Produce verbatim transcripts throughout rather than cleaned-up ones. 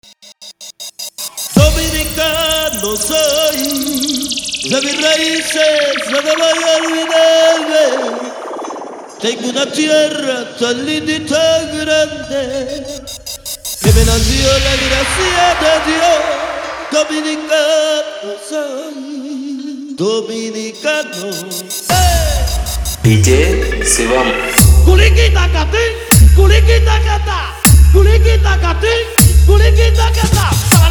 Dominicano soy, de mis raíces no me voy a olvidarme. Tengo una tierra tan linda y tan grande que me nació la gracia de Dios. Dominicano soy, dominicano. D J Shivam. Kulikita kati, kulikita kata, kulikita kati, kulikita kata.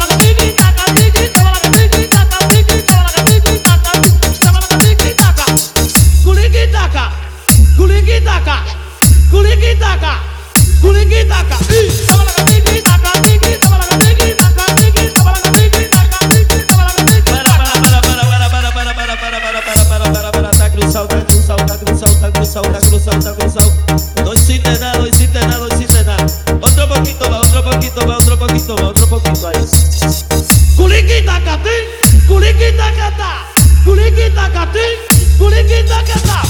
Kulikitaka, kulikitaka, kulikitaka, kulikitaka. No hiciste nada, no hiciste nada, no hiciste nada. Otro poquito más, otro poquito más, otro poquito más, otro poquito ahí. Kulikitaka ti, kulikitaka ta, kulikitaka ti, kulikitaka ta.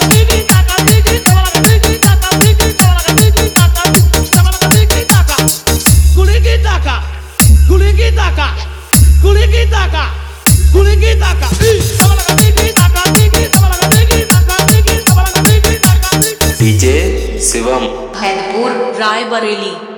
Kulikitaka, kulikitaka, kulikitaka, kulikitaka. D J Shivam. हैदपुर रायबरेली।